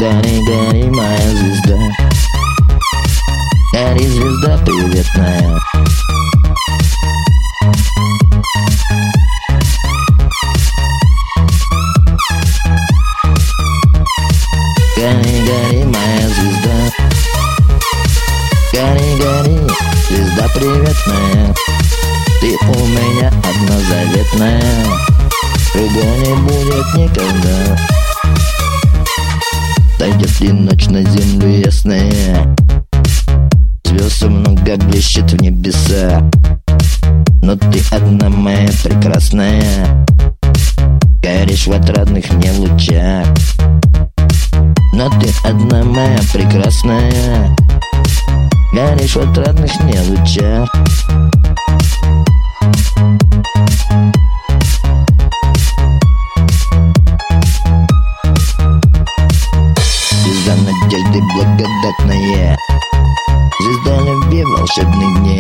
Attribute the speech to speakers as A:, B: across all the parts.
A: Гори, гори, моя звезда. Гори, звезда приветная. Гори, гори, моя звезда. Гори, гори, звезда приветная. Ты у меня одна заветная, другой не будет никогда. Дойдет ли ночь на землю ясная, звезд много блещет в небеса, но ты одна моя прекрасная, горишь в отрадных мне лучах. Но ты одна моя прекрасная, горишь в отрадных мне лучах. Звезда надежды благодатная, звезда любви волшебных дней.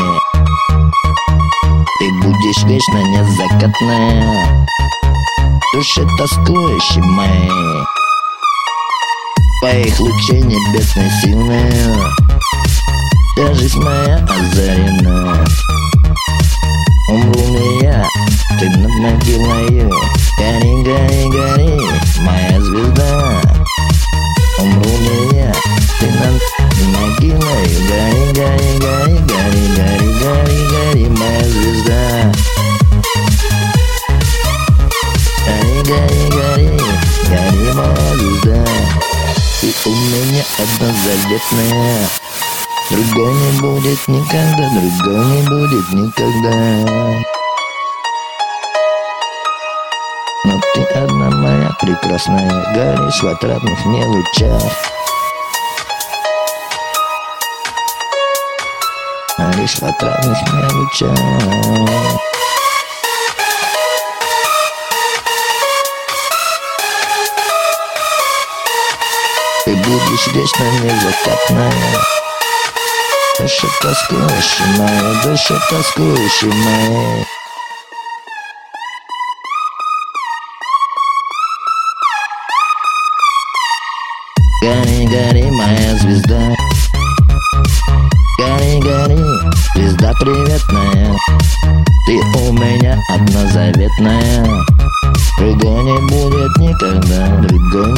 A: Ты будешь вечно незакатная, душе тоскующей моей. Твоих лучей небесной силы вся жизнь моя озарена. Умру ли я, ты над могилою. Гори, гори, гори, моя звезда. Умру ли я, ты над могилою. Гори, гори, гори, гори, гори, гори, гори, моя звезда. Гори, гори, гори, гори, моя звезда. Ты у меня одна заветная, другой не будет никогда, другой не будет никогда. Но ты одна моя прекрасная, горишь в отрадных мне лучах. Горишь в отрадных мне лучах. Ты будешь вечно незакатная, душа тоскующая моя, душа тоскующая моя. Гори, гори, моя звезда. Гори, гори, звезда приветная. Ты у меня одна заветная, другой не будет никогда, другой